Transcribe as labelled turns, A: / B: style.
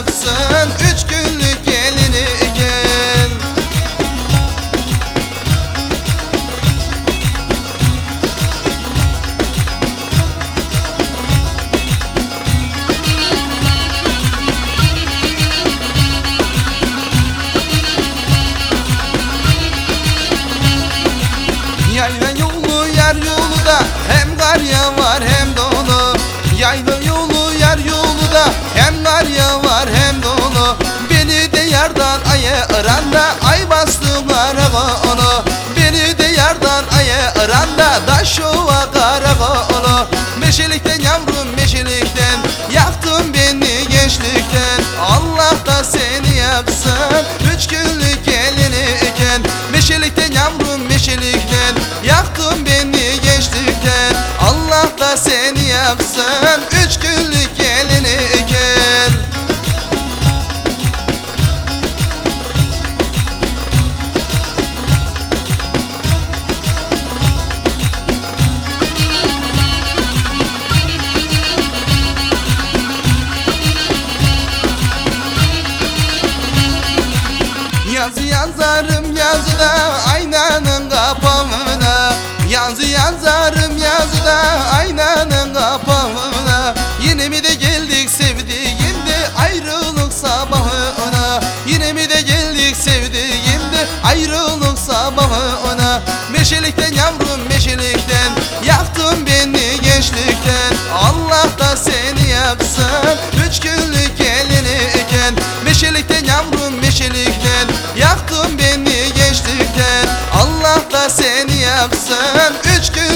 A: yapsın, 3 günlük gelini gel. Yayla yolu yer yolu da hem kar yağar hem dolu. Yayla yolu yer yolu da hem kar yağar hem dolu. Beni de yardan ayıran da ay bastı karakolu. Beni de yardan ayıran da taş ova karakolu. Meşelikten yavrum meşelikten yaktın beni gençlikten. Allah da seni yaksın, 3 günlük gelini iken. Meşelikten yavrum meşelikten yaktın beni gençlikten. Allah da seni yaksın, 3 günlük gelini iken. Yazı yazarım yazıda aynanın kapağına. Yazı yazarım yazıda aynanın kapağına. Yine mi de geldik sevdiğimde ayrılık sabahına. Yine mi de geldik sevdiğimde ayrılık sabahına. Meşelikten yavrum meşelikten yaktın beni gençlikten. Allah da seni yaksın, 3 günlük gelini iken. Meşelikten yavrum meşelikten yaktın beni gençlikten. Allah da seni yaksın, 3 gün